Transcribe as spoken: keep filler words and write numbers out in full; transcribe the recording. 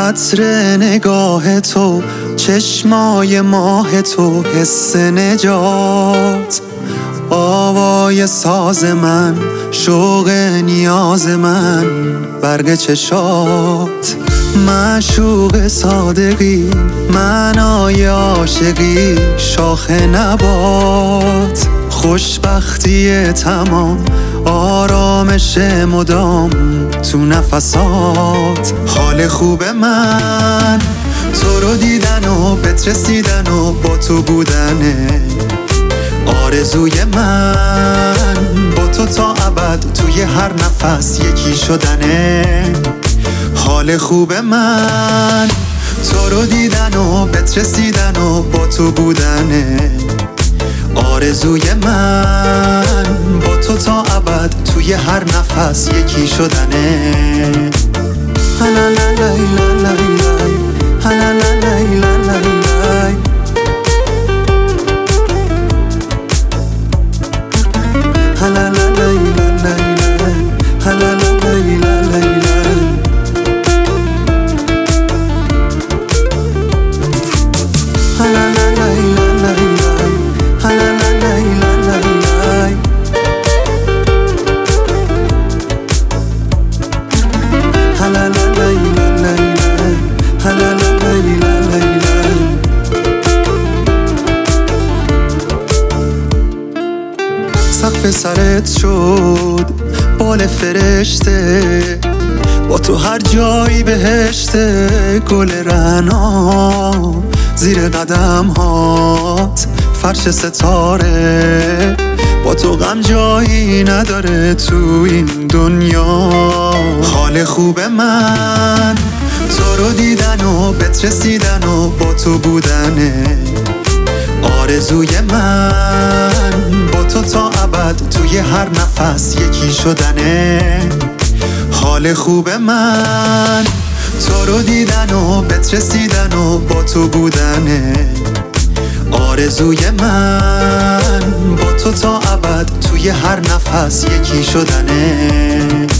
عطر نگاه تو، چشمای ماه تو، حس نجات، آوای ساز من، شوق نیاز من، برق چشات، معشوق صادقی، معنای عاشقی، شاخ نبات، خوشبختی تمام، آرامش مدام تو نفسات. حال خوب من تو رو دیدن و بهت رسیدن و با تو بودنه، آرزوی من با تو تا ابد توی هر نفس یکی شدنه. حال خوب من تو رو دیدن و بهت رسیدن و با تو بودنه، آرزوی من با تو تا ابد توی هر نفس یکی شدنه. سقف سرت شد بال فرشته، با تو هر جایی بهشته، گل رعنا زیر قدم هات، فرش ستاره، با تو غم جایی نداره تو این دنیا. حال خوب من تو رو دیدن و بهت رسیدن و با تو بودنه، آرزوی من با تو تا ابد توی هر نفس یکی شدنه. حال خوب من تو رو دیدن و بهت رسیدن و با تو بودنه، آرزوی من با تو تا ابد توی هر نفس یکی شدنه.